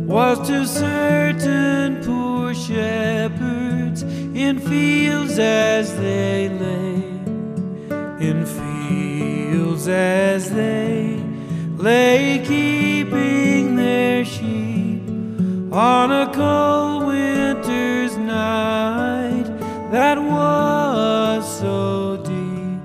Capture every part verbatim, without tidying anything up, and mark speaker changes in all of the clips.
Speaker 1: was to certain poor shepherds in fields as they lay, in fields as they lay, keeping their sheep on a cold winter's night that was so deep.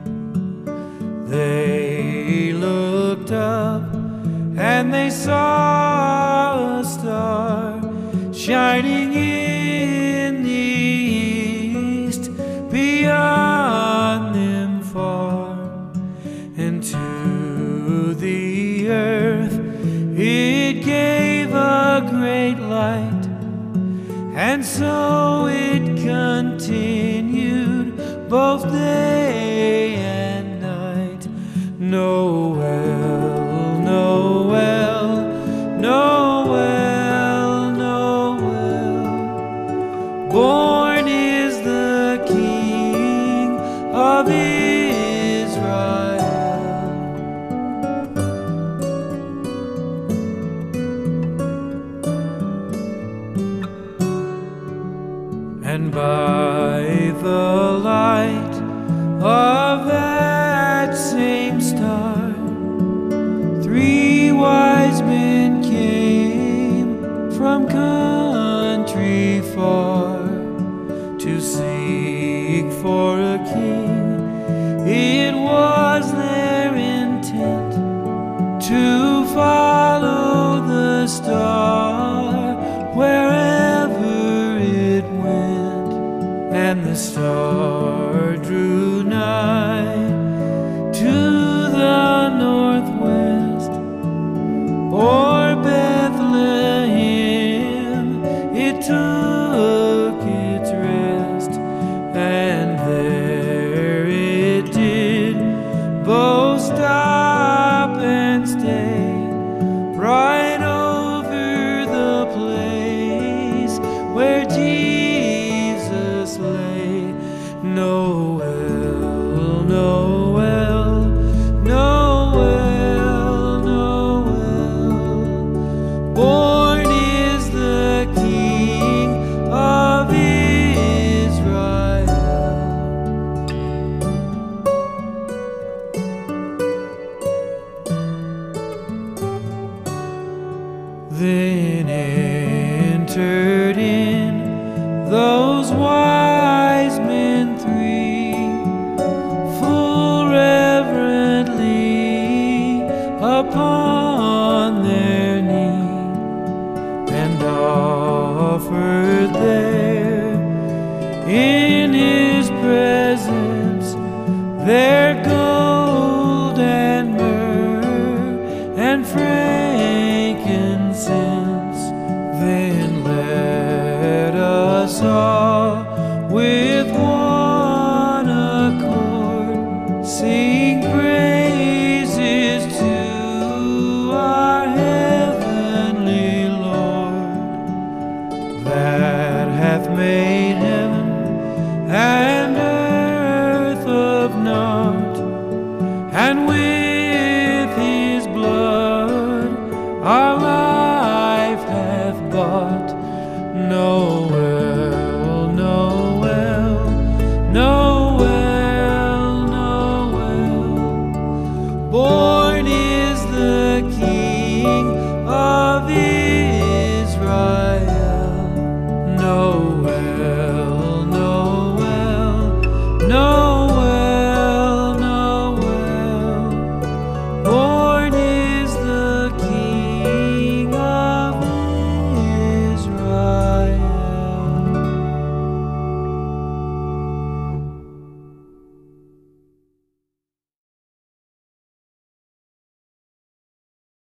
Speaker 1: They looked up and they saw a star shining in the east, beyond them far, and to the earth it gave a great light, and so it continued both day and night. Noel, Noel, Noel, Noel, born is the King of Israel. And by the light of that same star, three wise men came from country far to seek for a king. It was their intent to follow the star wherever it went, and the star drew nigh to the northwest, o'er Bethlehem it took its rest, and there it did both stop and stay, right over the place where Jesus lay. Noel, Noel, Noel, Noel, born is the King of Israel. Then entered in those wise men three, full reverently upon their knee, and offered there in his presence their gold and myrrh and frankincense. Then let us all with one accord sing praises to our heavenly Lord, that hath made heaven and earth of naught, and with his blood our life hath bought. Noel, Noel, Noel, Noel, boy.